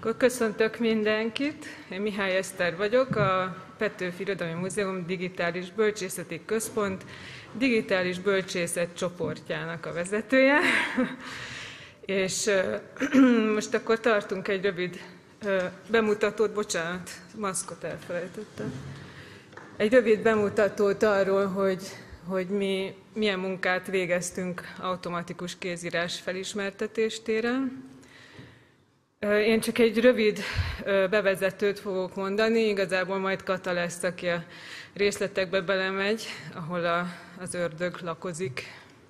Akkor köszöntök mindenkit. Én Mihály Eszter vagyok, a Petőfi Irodalmi Múzeum Digitális Bölcsészeti Központ digitális bölcsészet csoportjának a vezetője. És most akkor tartunk egy rövid bemutatót, bocsánat, maszkot elfelejtettem. Egy rövid bemutatót arról, hogy mi milyen munkát végeztünk automatikus kézírás felismertetés téren. Én csak egy rövid bevezetőt fogok mondani, igazából majd Kata lesz, aki a részletekbe belemegy, ahol az ördög lakozik.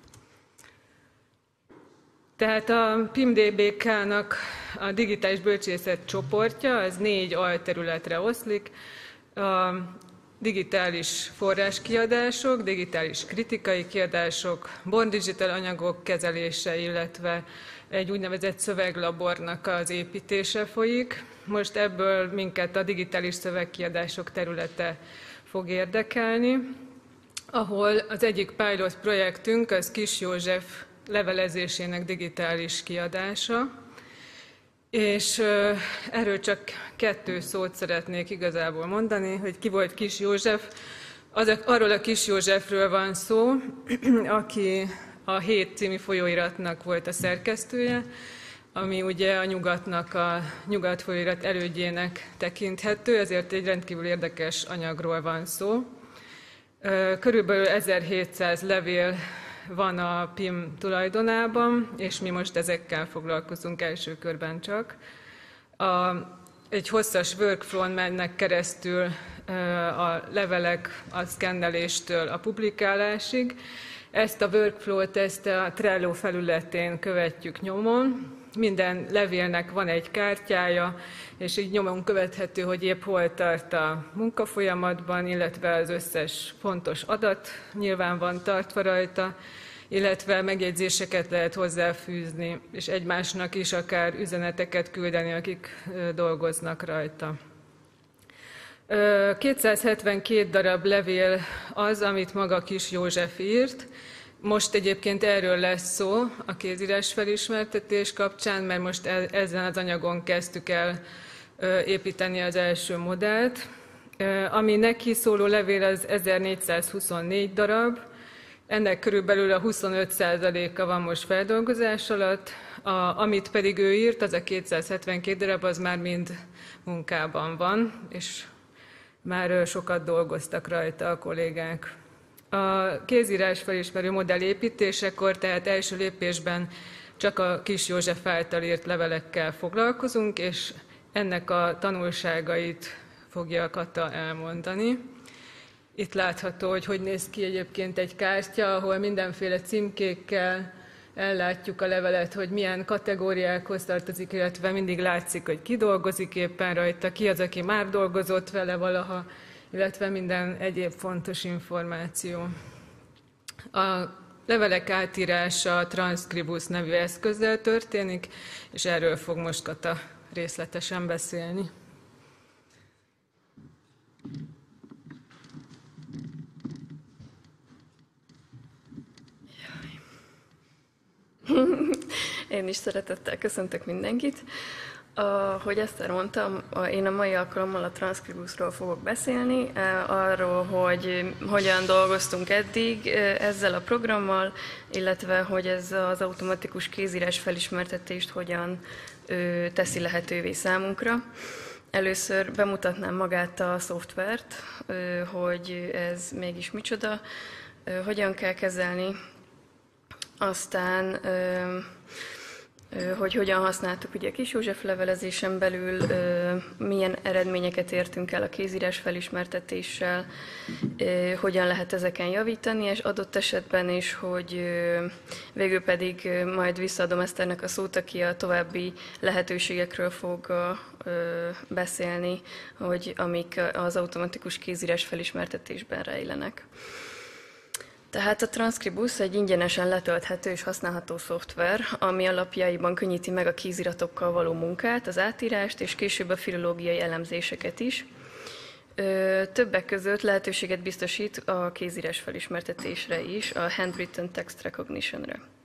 Tehát a PIMDBK-nak a digitális bölcsészet csoportja, az 4 alterületre oszlik. A digitális forráskiadások, digitális kritikai kiadások, born digital anyagok kezelése, illetve egy úgynevezett szöveglabornak az építése folyik. Most ebből minket a digitális szövegkiadások területe fog érdekelni, ahol az egyik pilot projektünk az Kiss József levelezésének digitális kiadása, és erről csak 2 szót szeretnék igazából mondani, hogy ki volt Kiss József. Arról a Kiss Józsefről van szó, aki a Hét című folyóiratnak volt a szerkesztője, ami ugye a Nyugatnak, a Nyugat folyóirat elődjének tekinthető, ezért egy rendkívül érdekes anyagról van szó. Körülbelül 1700 levél van a PIM tulajdonában, és mi most ezekkel foglalkozunk első körben csak. Egy hosszas workflow-n mennek keresztül a levelek a szkenneléstől a publikálásig. Ezt a workflow-t a Trello felületén követjük nyomon. Minden levélnek van egy kártyája, és így nyomon követhető, hogy épp hol tart a munkafolyamatban, illetve az összes fontos adat nyilván van tartva rajta, illetve megjegyzéseket lehet hozzáfűzni, és egymásnak is akár üzeneteket küldeni, akik dolgoznak rajta. 272 darab levél az, amit maga Kiss József írt. Most egyébként erről lesz szó a kézírás felismertetés kapcsán, mert most ezen az anyagon kezdtük el építeni az első modellt. Ami neki szóló levél az 1424 darab, ennek körülbelül a 25%-a van most feldolgozás alatt, amit pedig ő írt, az a 272 darab, az már mind munkában van, és már sokat dolgoztak rajta a kollégák. A kézírás felismerő modell építésekor, tehát első lépésben csak a Kiss József által írt levelekkel foglalkozunk, és ennek a tanulságait fogja Kata elmondani. Itt látható, hogy néz ki egyébként egy kártya, ahol mindenféle címkékkel ellátjuk a levelet, hogy milyen kategóriákhoz tartozik, illetve mindig látszik, hogy ki dolgozik éppen rajta, ki az, aki már dolgozott vele valaha, illetve minden egyéb fontos információ. A levelek átírása a Transcribus nevű eszközzel történik, és erről fog most Kata részletesen beszélni. Én is szeretettel köszöntök mindenkit. Ahogy Eszter mondtam, én a mai alkalommal a Transcribusról fogok beszélni, arról, hogy hogyan dolgoztunk eddig ezzel a programmal, illetve hogy ez az automatikus kézírás felismertetést hogyan teszi lehetővé számunkra. Először bemutatnám magát a szoftvert, hogy ez mégis micsoda, hogyan kell kezelni, aztán hogy hogyan használtuk ugye a Kiss József levelezésen belül, milyen eredményeket értünk el a kézírás felismertetéssel, hogyan lehet ezeken javítani, és adott esetben is, hogy végül pedig majd visszaadom Eszternek a szót, aki a további lehetőségekről fog beszélni, hogy amik az automatikus kézírás felismertetésben rejlenek. Tehát a Transcribus egy ingyenesen letölthető és használható szoftver, ami alapjaiban könnyíti meg a kéziratokkal való munkát, az átírást és később a filológiai elemzéseket is. Többek között lehetőséget biztosít a kézírás felismertetésre is, a handwritten text recognitionre.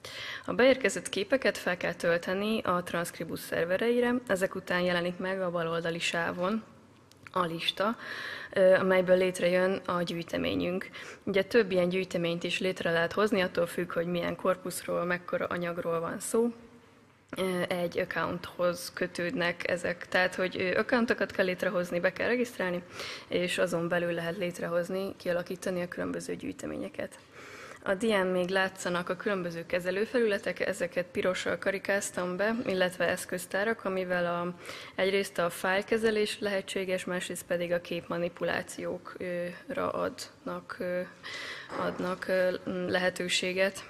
A beérkezett képeket fel kell tölteni a Transcribus szervereire, ezek után jelenik meg a baloldali sávon a lista, amelyből létrejön a gyűjteményünk. Ugye több ilyen gyűjteményt is létre lehet hozni, attól függ, hogy milyen korpuszról, mekkora anyagról van szó. Egy accounthoz kötődnek ezek, tehát hogy accountokat kell létrehozni, be kell regisztrálni, és azon belül lehet létrehozni, kialakítani a különböző gyűjteményeket. A dián még látszanak a különböző kezelőfelületek, ezeket pirossal karikáztam be, illetve eszköztárak, amivel egyrészt a fájlkezelés lehetséges, másrészt pedig a képmanipulációkra adnak lehetőséget.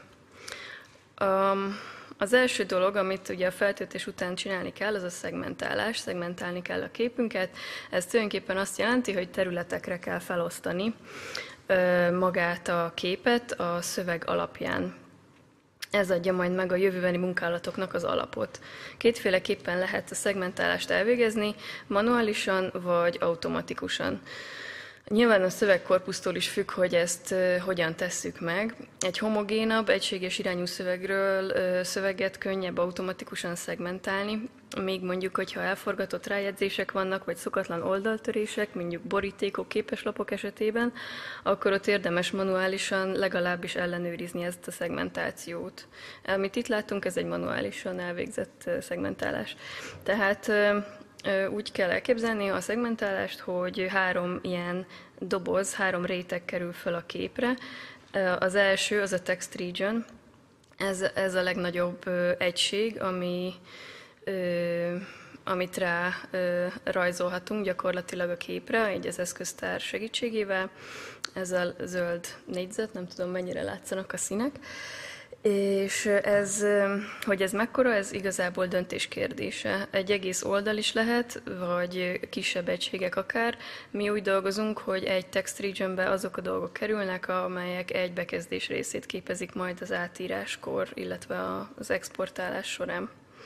Az első dolog, amit ugye a feltöltés után csinálni kell, az a szegmentálás. Szegmentálni kell a képünket. Ez tulajdonképpen azt jelenti, hogy területekre kell felosztani magát a képet a szöveg alapján. Ez adja majd meg a jövőbeni munkálatoknak az alapot. Kétféleképpen lehet a szegmentálást elvégezni, manuálisan vagy automatikusan. Nyilván a szövegkorpusztól is függ, hogy ezt hogyan tesszük meg. Egy homogénabb, egységes irányú szöveget könnyebb automatikusan szegmentálni, még mondjuk, hogyha elforgatott rájegyzések vannak, vagy szokatlan oldaltörések, mondjuk borítékok, képeslapok esetében, akkor ott érdemes manuálisan legalábbis ellenőrizni ezt a szegmentációt. Amit itt látunk, ez egy manuálisan elvégzett szegmentálás. Tehát úgy kell elképzelni a szegmentálást, hogy 3 ilyen doboz, 3 réteg kerül föl a képre. Az első az a text region, ez a legnagyobb egység, amit rá rajzolhatunk gyakorlatilag a képre, így az eszköztár segítségével. Ez a zöld négyzet, nem tudom mennyire látszanak a színek. És hogy ez mekkora, ez igazából döntés kérdése. Egy egész oldal is lehet, vagy kisebb egységek akár. Mi úgy dolgozunk, hogy egy text regionbe azok a dolgok kerülnek, amelyek egy bekezdés részét képezik majd az átíráskor, illetve az exportálás során.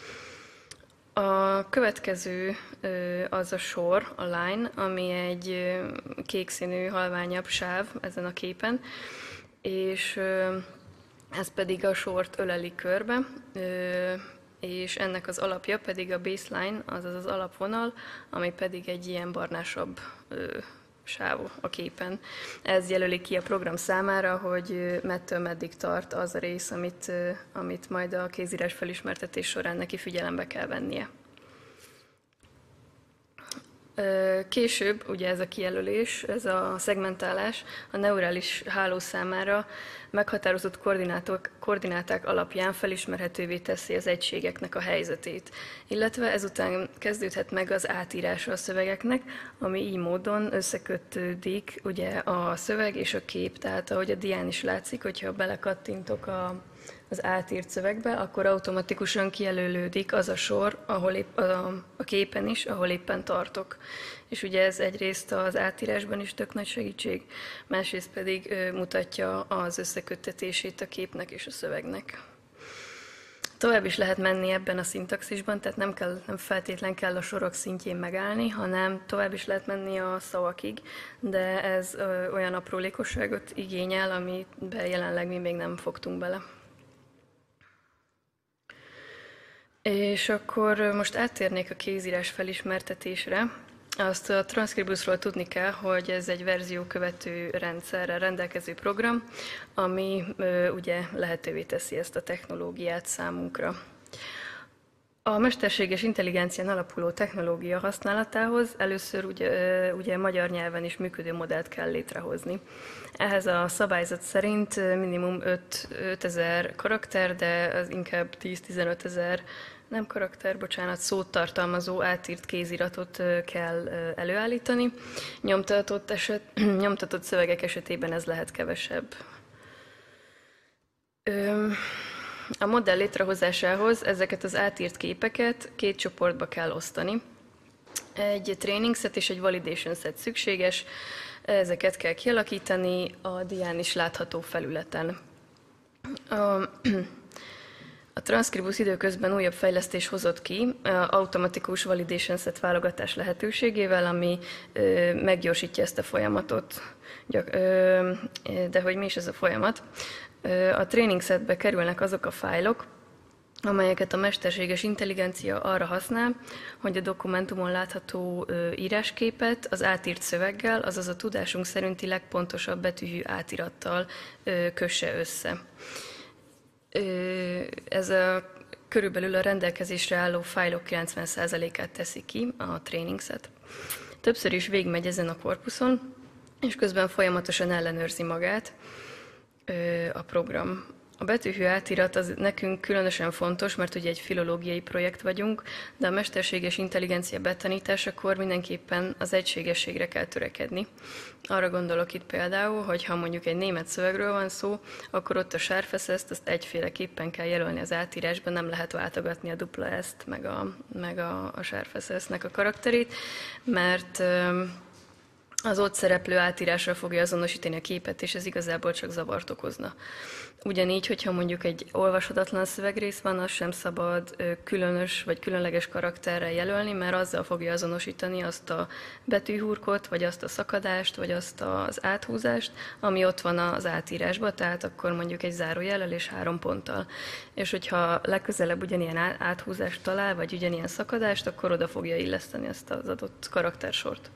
A következő az a sor, a line, ami egy kék színű, halványabb sáv ezen a képen, és ez pedig a sort öleli körbe, és ennek az alapja pedig a baseline, azaz az alapvonal, ami pedig egy ilyen barnásabb sáv a képen. Ez jelöli ki a program számára, hogy mettől meddig tart az a rész, amit majd a kézírás felismertetés során neki figyelembe kell vennie. Később, ugye ez a kijelölés, ez a szegmentálás a neurális háló számára meghatározott koordináták alapján felismerhetővé teszi az egységeknek a helyzetét, illetve ezután kezdődhet meg az átírása a szövegeknek, ami így módon összekötődik ugye a szöveg és a kép, tehát ahogy a dián is látszik, hogyha belekattintok az átírt szövegbe, akkor automatikusan kijelölődik az a sor, ahol a képen is, ahol éppen tartok. És ugye ez egyrészt az átírásban is tök nagy segítség, másrészt pedig mutatja az összeköttetését a képnek és a szövegnek. Tovább is lehet menni ebben a szintaxisban, tehát nem feltétlen kell a sorok szintjén megállni, hanem tovább is lehet menni a szavakig, de ez olyan aprólékosságot igényel, amiben jelenleg mi még nem fogtunk bele. És akkor most áttérnék a kézírás felismertetésre. Azt a Transcribusról tudni kell, hogy ez egy verziókövető rendszerrel rendelkező program, ami ugye lehetővé teszi ezt a technológiát számunkra. A mesterséges intelligencián alapuló technológia használatához először ugye magyar nyelven is működő modellt kell létrehozni. Ehhez a szabályzat szerint minimum 5000 karakter, de az inkább 10-15 ezer nem karakter, bocsánat, szót tartalmazó átírt kéziratot kell előállítani. Nyomtatott szövegek esetében ez lehet kevesebb. A modell létrehozásához ezeket az átírt képeket 2 csoportba kell osztani. Egy training set és egy validation set szükséges, ezeket kell kialakítani a dián is látható felületen. A Transcribus időközben újabb fejlesztés hozott ki automatikus validation set válogatás lehetőségével, ami meggyorsítja ezt a folyamatot. De hogy mi is ez a folyamat? A training setbe kerülnek azok a fájlok, amelyeket a mesterséges intelligencia arra használ, hogy a dokumentumon látható írásképet az átírt szöveggel, azaz a tudásunk szerinti legpontosabb betűhű átirattal kösse össze. Ez körülbelül a rendelkezésre álló fájlok 90%-át teszi ki, a training set. Többször is végigmegy ezen a korpuszon, és közben folyamatosan ellenőrzi magát a program. A betűhű átirat az nekünk különösen fontos, mert ugye egy filológiai projekt vagyunk, de a mesterséges intelligencia betanításakor mindenképpen az egységességre kell törekedni. Arra gondolok itt például, hogy ha mondjuk egy német szövegről van szó, akkor ott a sárfeszeszt azt egyféleképpen kell jelölni az átírásban, nem lehet váltogatni a dupla S-t, meg a sárfeszesznek a karakterét, mert az ott szereplő átírásra fogja azonosítani a képet, és ez igazából csak zavart okozna. Ugyanígy, hogyha mondjuk egy olvashatatlan szövegrész van, az sem szabad különös vagy különleges karakterrel jelölni, mert azzal fogja azonosítani azt a betűhurkot, vagy azt a szakadást, vagy azt az áthúzást, ami ott van az átírásban, tehát akkor mondjuk egy zárójellel és 3 ponttal. És hogyha legközelebb ugyanilyen áthúzást talál, vagy ugyanilyen szakadást, akkor oda fogja illeszteni ezt az adott karaktersort.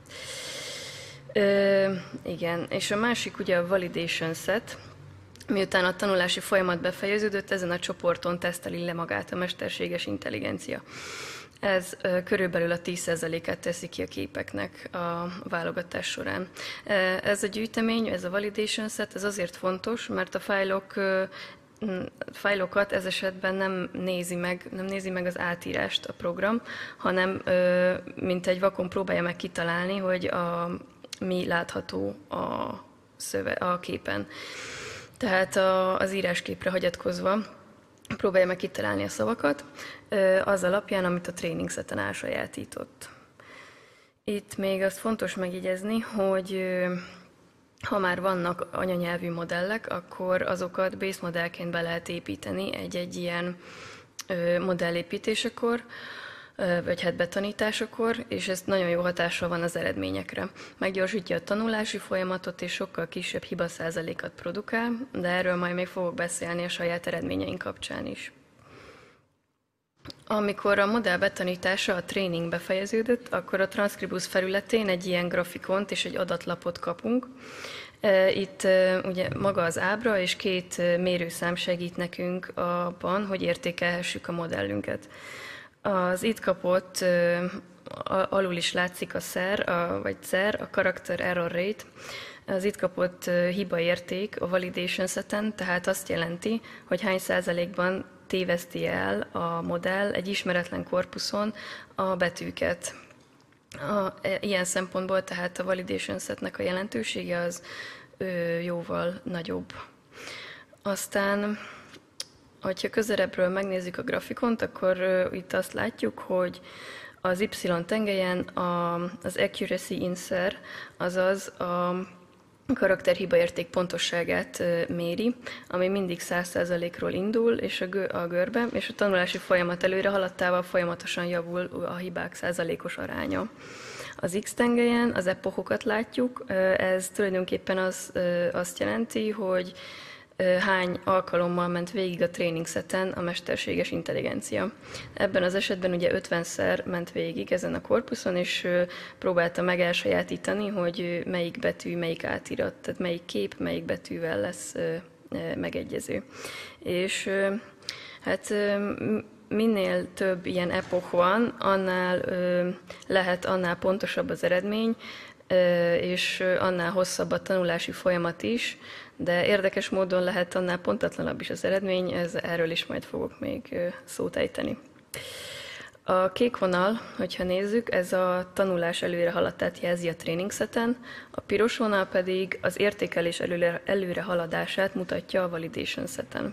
Igen, és a másik ugye a validation set. Miután a tanulási folyamat befejeződött, ezen a csoporton teszteli le magát a mesterséges intelligencia. Ez körülbelül a 10%-át teszi ki a képeknek a válogatás során. Ez a gyűjtemény, ez a validation set, ez azért fontos, mert a fájlokat ez esetben nem nézi meg az átírást a program, hanem mint egy vakon próbálja meg kitalálni, hogy mi látható a képen. Tehát az írásképre hagyatkozva próbálja meg kitalálni a szavakat az alapján, amit a training seten elsajátított. Itt még azt fontos megjegyezni, hogy ha már vannak anyanyelvű modellek, akkor azokat base modellként be lehet építeni egy ilyen modellépítésekor, vagy hát betanításakor, és ez nagyon jó hatással van az eredményekre. Meggyorsítja a tanulási folyamatot, és sokkal kisebb hibaszázalékat produkál, de erről majd még fogok beszélni a saját eredményeink kapcsán is. Amikor a modell betanítása, a tréning befejeződött, akkor a Transcribus felületén egy ilyen grafikont és egy adatlapot kapunk. Itt ugye maga az ábra és 2 mérőszám segít nekünk abban, hogy értékelhessük a modellünket. Az itt kapott, alul is látszik a CER, a Character Error Rate. Az itt kapott hibaérték a validation seten, tehát azt jelenti, hogy hány százalékban téveszti el a modell egy ismeretlen korpuszon a betűket. Ilyen szempontból tehát a validation setnek a jelentősége az jóval nagyobb. Aztán, hogyha közelebbről megnézzük a grafikont, akkor itt azt látjuk, hogy az Y-tengelyen az accuracy insert, azaz a karakterhibaérték pontosságát méri, ami mindig 100%-ról indul, és a görbe, és a tanulási folyamat előre haladtával folyamatosan javul a hibák százalékos aránya. Az X-tengelyen az epochokat látjuk, ez tulajdonképpen azt jelenti, hogy hány alkalommal ment végig a training seten a mesterséges intelligencia. Ebben az esetben ugye 50-szer ment végig ezen a korpuszon, és próbálta meg elsajátítani, hogy melyik betű, melyik átirat, tehát melyik kép, melyik betűvel lesz megegyező. És hát minél több ilyen epoch van, annál pontosabb az eredmény, és annál hosszabb a tanulási folyamat is, de érdekes módon lehet annál pontatlanabb is az eredmény, erről is majd fogok még szót ejteni. A kék vonal, hogyha nézzük, ez a tanulás előre haladtát jelzi a training seten, a piros vonal pedig az értékelés előre haladását mutatja a validation seten.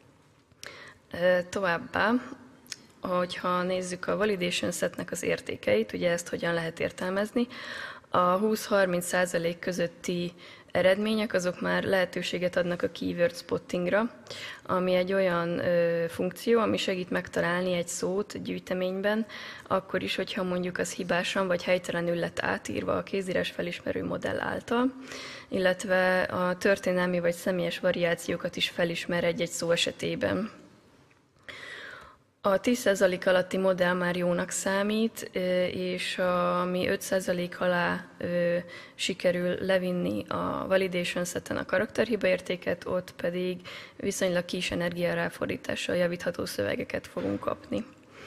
Továbbá, hogyha nézzük a validation setnek az értékeit, ugye ezt hogyan lehet értelmezni, a 20-30% közötti eredmények azok már lehetőséget adnak a keyword spottingra, ami egy olyan funkció, ami segít megtalálni egy szót gyűjteményben, akkor is, hogyha mondjuk az hibásan vagy helytelenül lett átírva a kézírás felismerő modell által, illetve a történelmi vagy személyes variációkat is felismer egy-egy szó esetében. A 10% alatti modell már jónak számít, és ami 5% alá sikerül levinni a validation seten a karakterhiba értéket, ott pedig viszonylag kis energiaráfordítással javítható szövegeket fogunk kapni.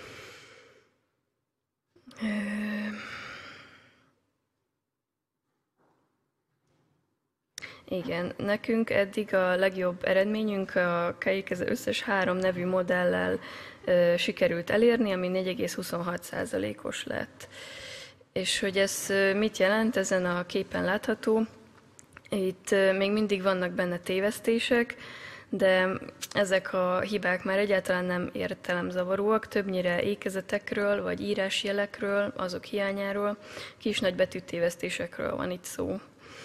Igen, nekünk eddig a legjobb eredményünk a KEIK az összes 3 nevű modellel sikerült elérni, ami 4,26%-os lett. És hogy ez mit jelent, ezen a képen látható. Itt még mindig vannak benne tévesztések, de ezek a hibák már egyáltalán nem értelemzavaróak, többnyire ékezetekről vagy írásjelekről, azok hiányáról, kis nagybetű tévesztésekről van itt szó.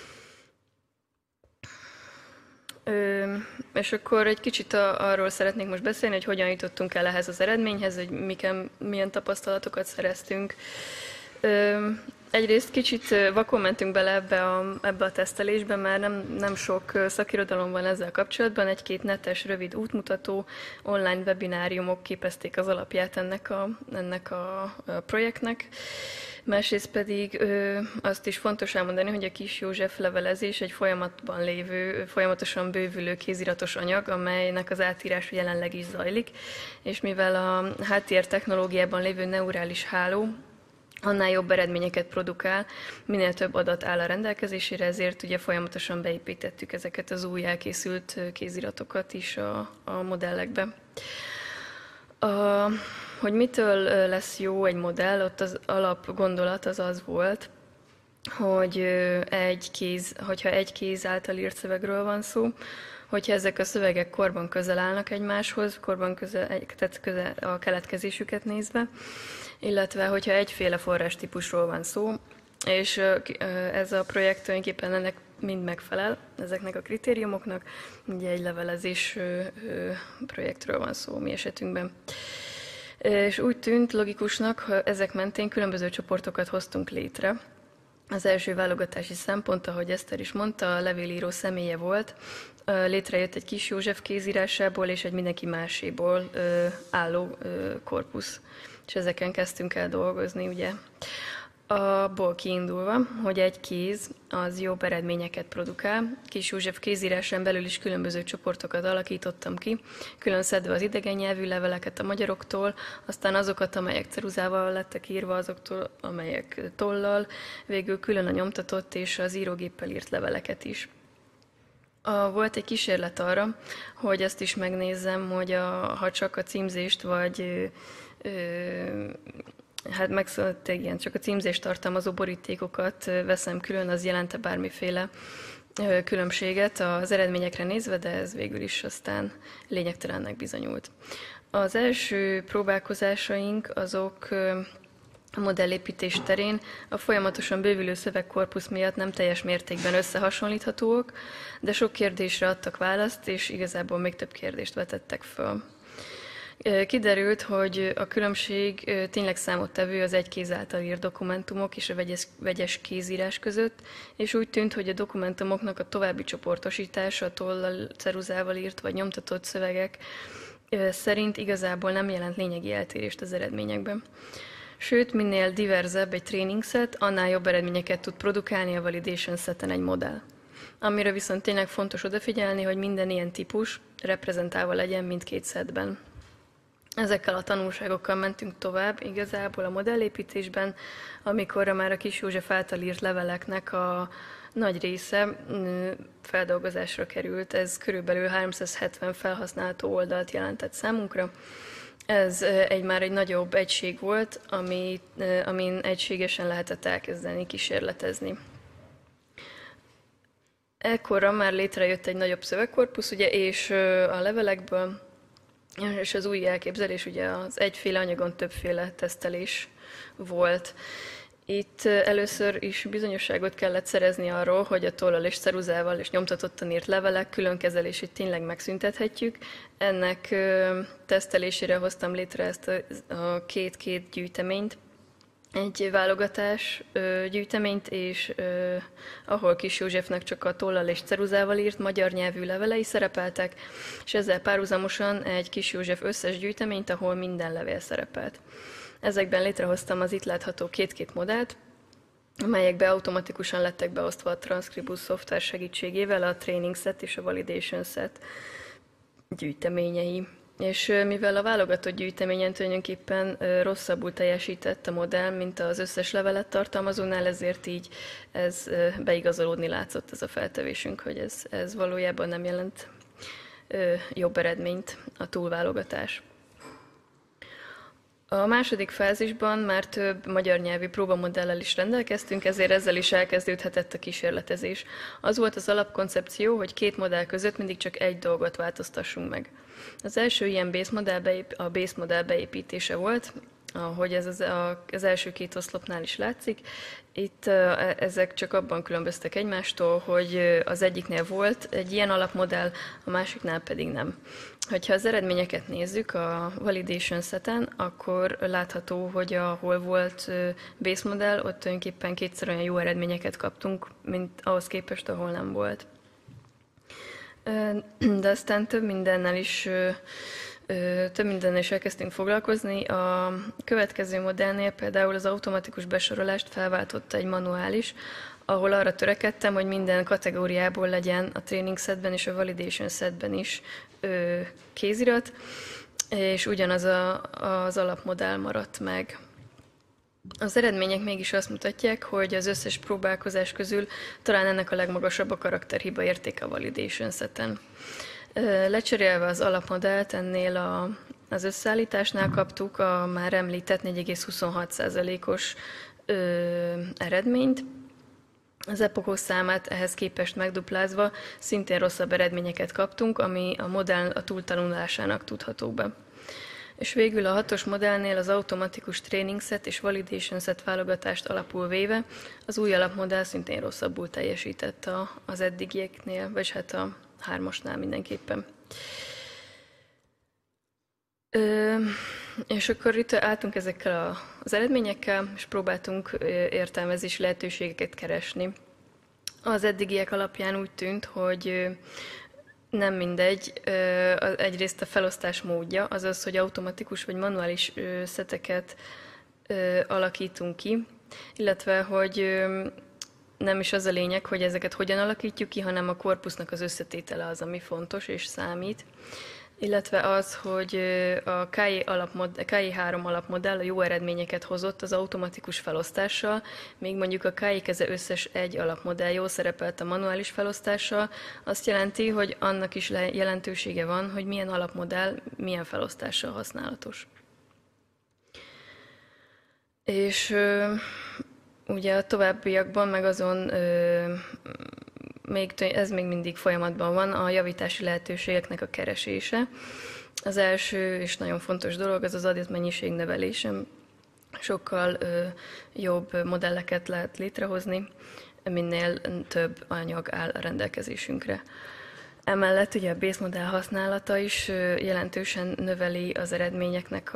És akkor egy kicsit arról szeretnék most beszélni, hogy hogyan jutottunk el ehhez az eredményhez, hogy milyen tapasztalatokat szereztünk. Egyrészt kicsit vakon mentünk bele ebbe a tesztelésbe, mert nem sok szakirodalom van ezzel kapcsolatban, egy-két netes, rövid útmutató, online webináriumok képezték az alapját ennek a projektnek. Másrészt pedig azt is fontos elmondani, hogy a Kis József levelezés egy folyamatban lévő, folyamatosan bővülő kéziratos anyag, amelynek az átírása jelenleg is zajlik, és mivel a HTR technológiában lévő neurális háló annál jobb eredményeket produkál, minél több adat áll a rendelkezésére, ezért ugye folyamatosan beépítettük ezeket az új elkészült kéziratokat is a modellekbe. Hogy mitől lesz jó egy modell, ott az alapgondolat az volt, hogy hogyha egy kéz által írt szövegről van szó, hogyha ezek a szövegek korban közel állnak egymáshoz, tehát közel a keletkezésüket nézve, illetve hogyha egyféle forrástípusról van szó, és ez a projekt tulajdonképpen ennek mind megfelel, ezeknek a kritériumoknak, ugye egy levelezés projektről van szó mi esetünkben. És úgy tűnt logikusnak, ha ezek mentén különböző csoportokat hoztunk létre. Az első válogatási szempont, ahogy Eszter is mondta, a levélíró személye volt. Létrejött egy Kis József kézírásából és egy mindenki máséból álló korpusz. És ezeken kezdtünk el dolgozni, ugye. Abból kiindulva, hogy egy kéz az jobb eredményeket produkál. Kis József kézírásán belül is különböző csoportokat alakítottam ki, külön szedve az idegen nyelvű leveleket a magyaroktól, aztán azokat, amelyek ceruzával lettek írva, azoktól, amelyek tollal, végül külön a nyomtatott és az írógéppel írt leveleket is. Volt egy kísérlet arra, hogy azt is megnézzem, hogy ha csak a címzést vagy igen, csak a címzést tartalmazó borítékokat veszem külön, az jelente bármiféle különbséget az eredményekre nézve, de ez végül is aztán lényegtelennek bizonyult. Az első próbálkozásaink azok a modellépítés terén a folyamatosan bővülő szövegkorpusz miatt nem teljes mértékben összehasonlíthatóak, de sok kérdésre adtak választ, és igazából még több kérdést vetettek föl. Kiderült, hogy a különbség tényleg számottevő az egy kéz által írt dokumentumok és a vegyes kézírás között, és úgy tűnt, hogy a dokumentumoknak a további csoportosítása, a tollal, ceruzával írt vagy nyomtatott szövegek szerint igazából nem jelent lényegi eltérést az eredményekben. Sőt, minél diverzebb egy training set, annál jobb eredményeket tud produkálni a validation seten egy modell. Amire viszont tényleg fontos odafigyelni, hogy minden ilyen típus reprezentálva legyen mindkét setben. Ezekkel a tanulságokkal mentünk tovább igazából a modellépítésben, amikor már a Kis József által írt leveleknek a nagy része feldolgozásra került. Ez körülbelül 370 felhasználható oldalt jelentett számunkra. Ez már egy nagyobb egység volt, amin egységesen lehetett elkezdeni kísérletezni. Ekkorra már létrejött egy nagyobb szövegkorpusz, ugye, és a levelekből, és az új elképzelés ugye az egyféle anyagon többféle tesztelés volt. Itt először is bizonyosságot kellett szerezni arról, hogy a tollal és ceruzával és nyomtatottan írt levelek külön kezelését tényleg megszüntethetjük. Ennek tesztelésére hoztam létre ezt a két gyűjteményt, egy válogatás gyűjteményt, és ahol Kis Józsefnek csak a tollal és ceruzával írt magyar nyelvű levelei szerepeltek, és ezzel párhuzamosan egy Kis József összes gyűjteményt, ahol minden levél szerepelt. Ezekben létrehoztam az itt látható két-két modellt, amelyekbe automatikusan lettek beosztva a Transcribus szoftver segítségével a Training Set és a Validation Set gyűjteményei. És mivel a válogatott gyűjteményen tulajdonképpen rosszabbul teljesített a modell, mint az összes levelet tartalmazónál, ezért így ez beigazolódni látszott ez a feltevésünk, hogy ez valójában nem jelent jobb eredményt a túlválogatás. A második fázisban már több magyar nyelvű próbamodellel is rendelkeztünk, ezért ezzel is elkezdődhetett a kísérletezés. Az volt az alapkoncepció, hogy két modell között mindig csak egy dolgot változtassunk meg. Az első ilyen a base modell beépítése volt, ahogy ez az első két oszlopnál is látszik. Itt ezek csak abban különböztek egymástól, hogy az egyiknél volt egy ilyen alapmodell, a másiknál pedig nem. Ha az eredményeket nézzük a validation seten, akkor látható, hogy ahol volt base modell, ott tulajdonképpen kétszer olyan jó eredményeket kaptunk, mint ahhoz képest, ahol nem volt. De aztán több mindennel is elkezdtünk foglalkozni. A következő modellnél például az automatikus besorolást felváltotta egy manuális, ahol arra törekedtem, hogy minden kategóriából legyen a training setben és a validation setben is kézirat, és ugyanaz az alapmodell maradt meg. Az eredmények mégis azt mutatják, hogy az összes próbálkozás közül talán ennek a legmagasabb a karakterhiba értéke a validation seten. Lecserélve az alapmodellt, ennél az összeállításnál kaptuk a már említett 4,26%-os eredményt. Az epochok számát ehhez képest megduplázva szintén rosszabb eredményeket kaptunk, ami a modell a túltanulásának tudható be. És végül a 6-os modellnél az automatikus training set és validation set válogatást alapul véve az új alapmodell szintén rosszabbul teljesített az eddigieknél, vagy hát a 3-asnál mindenképpen. És akkor itt álltunk ezekkel az eredményekkel, és próbáltunk értelmezési lehetőségeket keresni. Az eddigiek alapján úgy tűnt, hogy nem mindegy, egyrészt a felosztás módja, azaz, hogy automatikus vagy manuális szeteket alakítunk ki, illetve, hogy nem is az a lényeg, hogy ezeket hogyan alakítjuk ki, hanem a korpusznak az összetétele az, ami fontos és számít. Illetve az, hogy a KI3 alapmodell a jó eredményeket hozott az automatikus felosztással, míg mondjuk a KI keze összes egy alapmodell jól szerepelt a manuális felosztással, azt jelenti, hogy annak is jelentősége van, hogy milyen alapmodell milyen felosztással használatos. És ugye a továbbiakban meg azon ez még mindig folyamatban van, a javítási lehetőségeknek a keresése. Az első és nagyon fontos dolog az adatmennyiség növelése. Sokkal jobb modelleket lehet létrehozni, minél több anyag áll a rendelkezésünkre. Emellett ugye a base modell használata is jelentősen növeli az eredményeknek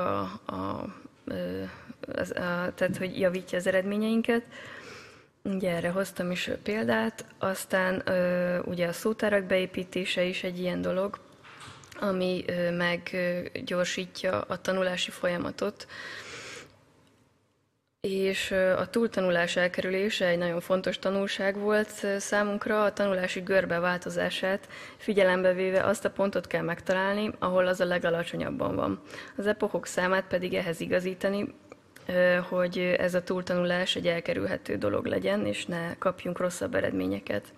tehát hogy javítja az eredményeinket. Ugye erre hoztam is példát, aztán ugye a szótárak beépítése is egy ilyen dolog, ami meggyorsítja a tanulási folyamatot, és a túltanulás elkerülése egy nagyon fontos tanulság volt számunkra, a tanulási görbe változását figyelembe véve azt a pontot kell megtalálni, ahol az a legalacsonyabban van. Az epochok számát pedig ehhez igazítani, hogy ez a túltanulás egy elkerülhető dolog legyen, és ne kapjunk rosszabb eredményeket.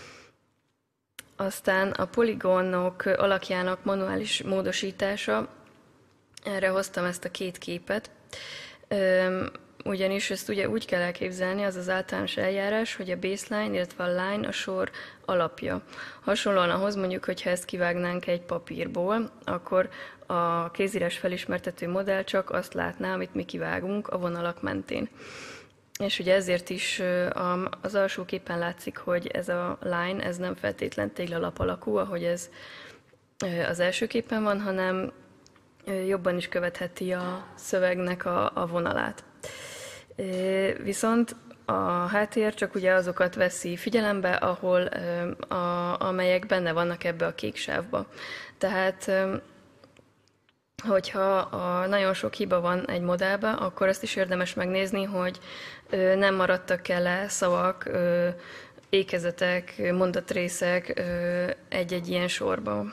Aztán a poligonok alakjának manuális módosítása, erre hoztam ezt a két képet, ugyanis ezt ugye úgy kell elképzelni, az az általános eljárás, hogy a baseline, illetve a line a sor alapja. Hasonlóan ahhoz mondjuk, hogyha ezt kivágnánk egy papírból, akkor a kézírás felismertető modell csak azt látná, amit mi kivágunk a vonalak mentén. És ugye ezért is az alsó képen látszik, hogy ez a line, ez nem feltétlen téglalap alakú, ahogy ez az első képen van, hanem jobban is követheti a szövegnek a vonalát. Viszont a háttér csak ugye azokat veszi figyelembe, amelyek benne vannak ebbe a kék sávba. Tehát hogyha nagyon sok hiba van egy modellben, akkor azt is érdemes megnézni, hogy nem maradtak el szavak, ékezetek, mondatrészek egy-egy ilyen sorba.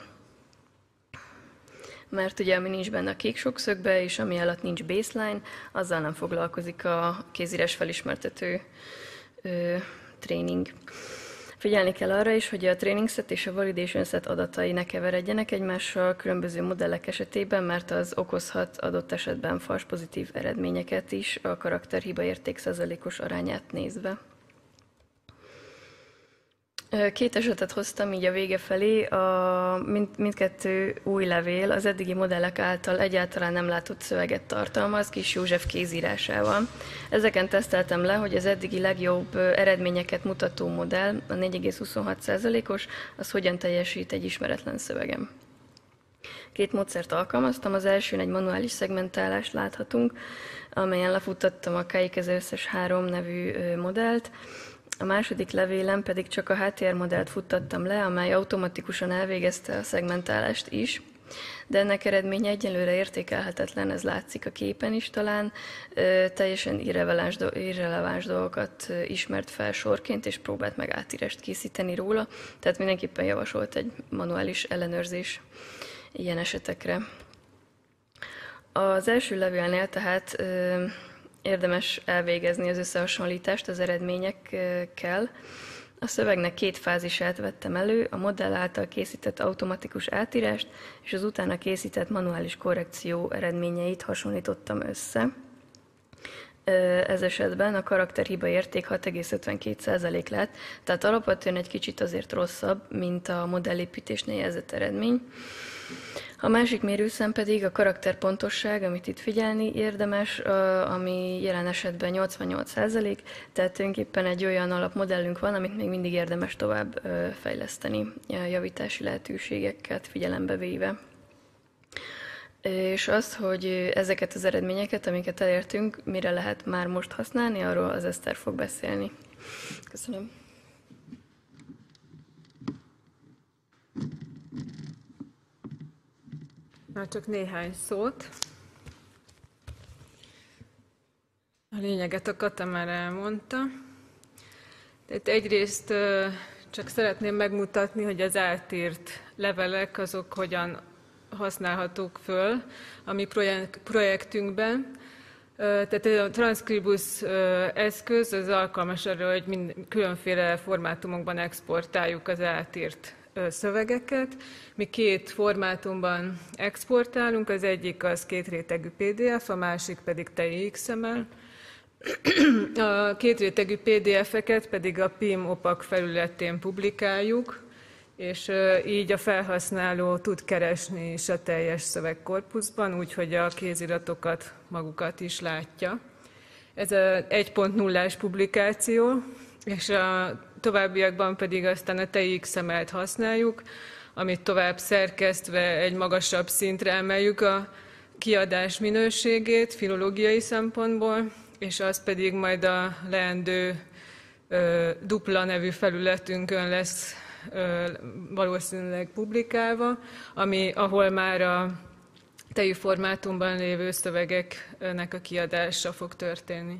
Mert ugye ami nincs benne a kék sokszögbe, és ami alatt nincs baseline, azzal nem foglalkozik a kézírás felismertető tréning. Figyelni kell arra is, hogy a training set és a validation set adatai ne keveredjenek egymással különböző modellek esetében, mert az okozhat adott esetben fals pozitív eredményeket is a karakterhiba érték százalékos arányát nézve. Két esetet hoztam így a vége felé, mindkettő új levél, az eddigi modellek által egyáltalán nem látott szöveget tartalmaz, Kis József kézírásával. Ezeken teszteltem le, hogy az eddigi legjobb eredményeket mutató modell, a 4,26%-os, az hogyan teljesít egy ismeretlen szövegem. Két módszert alkalmaztam, az elsőn egy manuális szegmentálást láthatunk, amelyen lefuttattam a KI-2000-es 3 nevű modellt. A második levélen pedig csak a HTR modellt futtattam le, amely automatikusan elvégezte a szegmentálást is, de ennek eredménye egyelőre értékelhetetlen, ez látszik a képen is talán, teljesen irreleváns dolgokat ismert fel sorként, és próbált meg átírást készíteni róla, tehát mindenképpen javasolt egy manuális ellenőrzés ilyen esetekre. Az első levélnél tehát érdemes elvégezni az összehasonlítást az eredményekkel. A szövegnek két fázisát vettem elő, a modell által készített automatikus átírást és az utána készített manuális korrekció eredményeit hasonlítottam össze. Ez esetben a karakterhiba érték 6,52% lett, tehát alapvetően egy kicsit azért rosszabb, mint a modellépítésnél jelzett eredmény. A másik mérőszám pedig a karakterpontosság, amit itt figyelni érdemes, ami jelen esetben 88%, tehát tulajdonképpen egy olyan alapmodellünk van, amit még mindig érdemes tovább fejleszteni, javítási lehetőségeket figyelembe véve. És az, hogy ezeket az eredményeket, amiket elértünk, mire lehet már most használni, arról az Eszter fog beszélni. Köszönöm. Már csak néhány szót. A lényeget a Kata már elmondta. Tehát egyrészt csak szeretném megmutatni, hogy az átírt levelek azok hogyan használhatók föl a mi projektünkben. Tehát a Transcribus eszköz az alkalmas arra, hogy különféle formátumokban exportáljuk az átírt szövegeket. Mi két formátumban exportálunk, az egyik az kétrétegű PDF, a másik pedig TXML. A kétrétegű PDF-eket pedig a PIM OPAC felületén publikáljuk, és így a felhasználó tud keresni is a teljes szövegkorpuszban, úgyhogy a kéziratokat magukat is látja. Ez a 1.0-ás publikáció, és a továbbiakban pedig aztán a TXML-t használjuk, amit tovább szerkesztve egy magasabb szintre emeljük a kiadás minőségét filológiai szempontból, és az pedig majd a leendő dupla nevű felületünkön lesz valószínűleg publikálva, ahol már a TEI formátumban lévő szövegeknek a kiadása fog történni.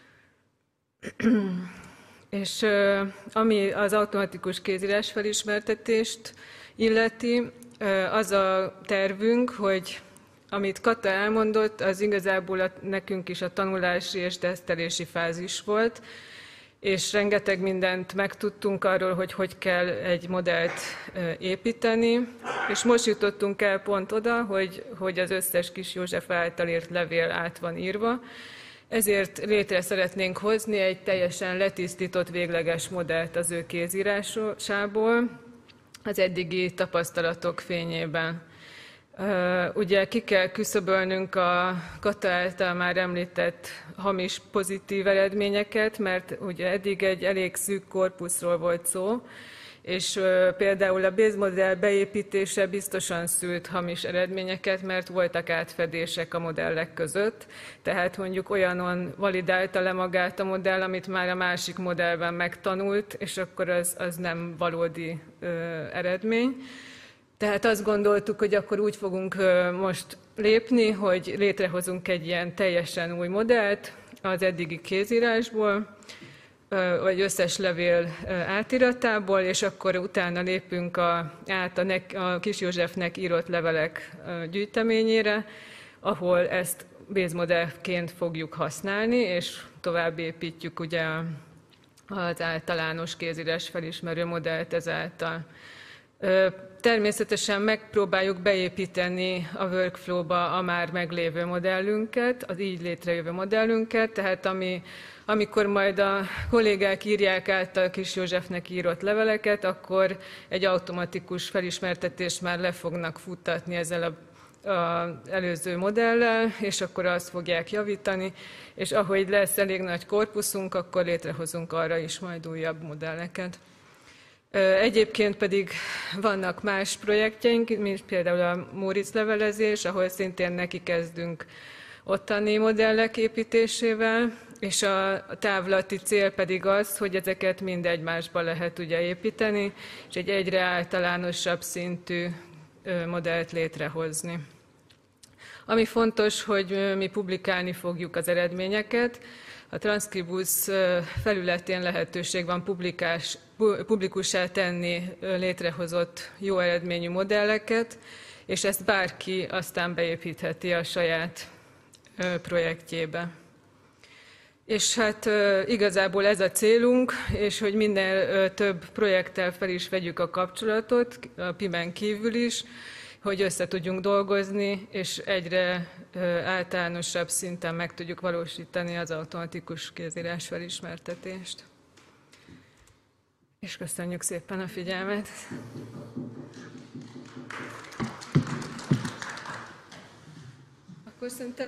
És ami az automatikus kézírás felismertetést illeti, az a tervünk, hogy amit Kata elmondott, az igazából nekünk is a tanulási és tesztelési fázis volt, és rengeteg mindent megtudtunk arról, hogy kell egy modellt építeni, és most jutottunk el pont oda, hogy az összes Kis József által írt levél át van írva, ezért létre szeretnénk hozni egy teljesen letisztított végleges modellt az ő kézírásából, az eddigi tapasztalatok fényében. Ugye ki kell küszöbölnünk a Kata által már említett hamis pozitív eredményeket, mert ugye eddig egy elég szűk korpuszról volt szó, és például a Bayes modell beépítése biztosan szült hamis eredményeket, mert voltak átfedések a modellek között, tehát mondjuk olyanon validálta le magát a modell, amit már a másik modellben megtanult, és akkor az nem valódi eredmény. Tehát azt gondoltuk, hogy akkor úgy fogunk most lépni, hogy létrehozunk egy ilyen teljesen új modellt az eddigi kézírásból, vagy összes levél átiratából, és akkor utána lépünk át a Kis Józsefnek írott levelek gyűjteményére, ahol ezt Bayes modellként fogjuk használni, és tovább építjük ugye az általános kézírás felismerő modellt ezáltal. Természetesen megpróbáljuk beépíteni a workflow-ba a már meglévő modellünket, az így létrejövő modellünket, tehát amikor majd a kollégák írják át a Kis Józsefnek írott leveleket, akkor egy automatikus felismertetést már le fognak futtatni ezzel az előző modellel, és akkor azt fogják javítani, és ahogy lesz elég nagy korpuszunk, akkor létrehozunk arra is majd újabb modelleket. Egyébként pedig vannak más projektjeink, mint például a Móricz levelezés, ahol szintén neki kezdünk ottani modellek építésével, és a távlati cél pedig az, hogy ezeket mind egymásba lehet ugye építeni, és egy egyre általánosabb szintű modellt létrehozni. Ami fontos, hogy mi publikálni fogjuk az eredményeket. A Transcribus felületén lehetőség van publikussá tenni létrehozott jó eredményű modelleket, és ezt bárki aztán beépítheti a saját projektjébe. És hát igazából ez a célunk, és hogy minél több projekttel fel is vegyük a kapcsolatot, a PIM-en kívül is, hogy össze tudjunk dolgozni, és egyre általánosabb szinten meg tudjuk valósítani az automatikus kézírás felismertetést. És köszönjük szépen a figyelmet! Akkor szerintem